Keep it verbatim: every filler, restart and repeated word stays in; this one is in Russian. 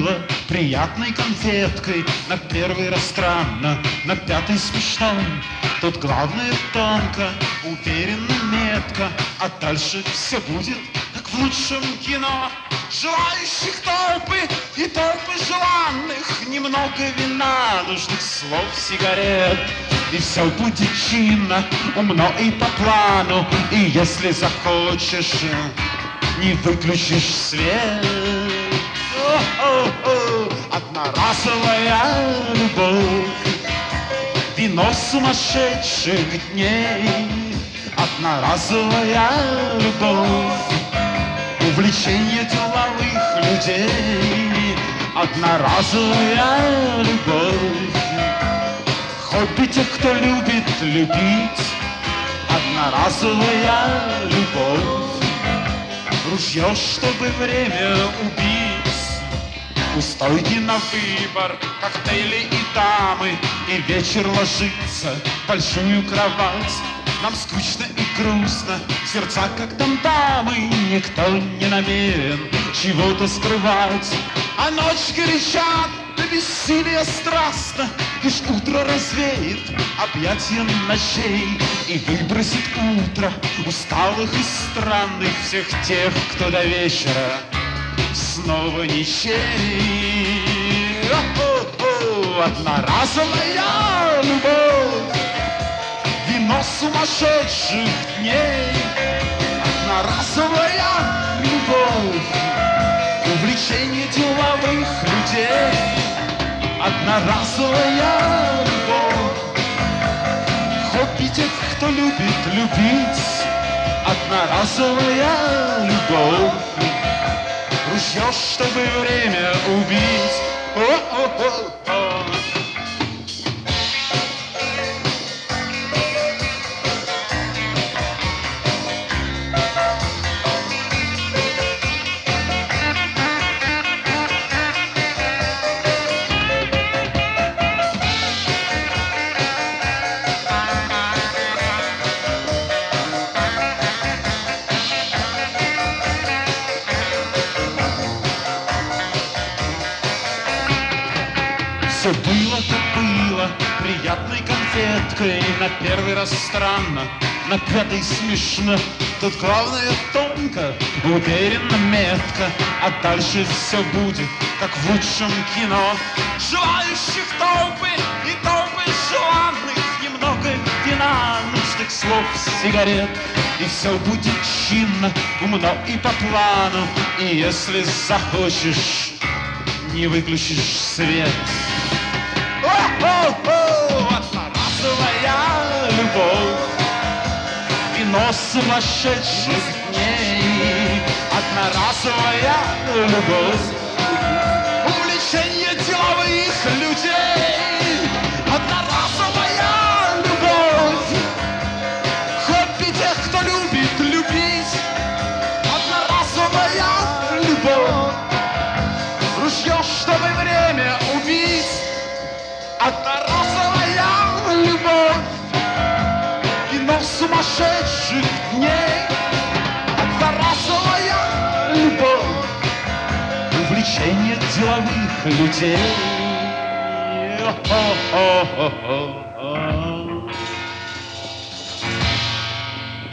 было приятной конфеткой. На первый раз странно, на пятый смешно. Тут главное тонко, уверенно, метко, а дальше все будет, как в лучшем кино. Желающих толпы и толпы желанных, немного вина, нужных слов, сигарет. И все будет чинно, умно и по плану. И если захочешь, не выключишь свет. О-о-о, одноразовая любовь, вино сумасшедших дней. Одноразовая любовь, увлечение деловых людей. Одноразовая любовь, хобби тех, кто любит любить. Одноразовая любовь, ружье, чтобы время убить. Устойте на выбор коктейли и дамы, и вечер ложится в большую кровать. Нам скучно и грустно, сердца как там-тамы, никто не намерен чего-то скрывать. А ночь горяча, до бессилия страстно, лишь утро развеет объятия ночей и выбросит утро усталых и странных всех тех, кто до вечера снова ничей. О-о-о, одноразовая любовь, вино сумасшедших дней. Одноразовая любовь, увлечение деловых людей. Одноразовая любовь, хобби тех, кто любит любить. Одноразовая любовь, ружье, чтобы время убить. О-о-о-о. Все было, как было, приятной конфеткой. На первый раз странно, на пятый смешно. Тут главное тонко, уверенно, метко, а дальше все будет, как в лучшем кино. Желающих толпы и толпы желанных, немного вина, нужных слов, сигарет. И все будет чинно, умно и по плану. И если захочешь, не выключишь свет. О-о-о, одноразовая любовь, вино сумасшедших дней. Одноразовая любовь, увлечение деловых людей. Одноразовая любовь, хобби тех, кто любит любить. Одноразовая любовь, ружье, чтобы время убить. Одноразовая любовь, вино сумасшедших дней. Одноразовая любовь, увлечение деловых людей. О-о-о-о-о.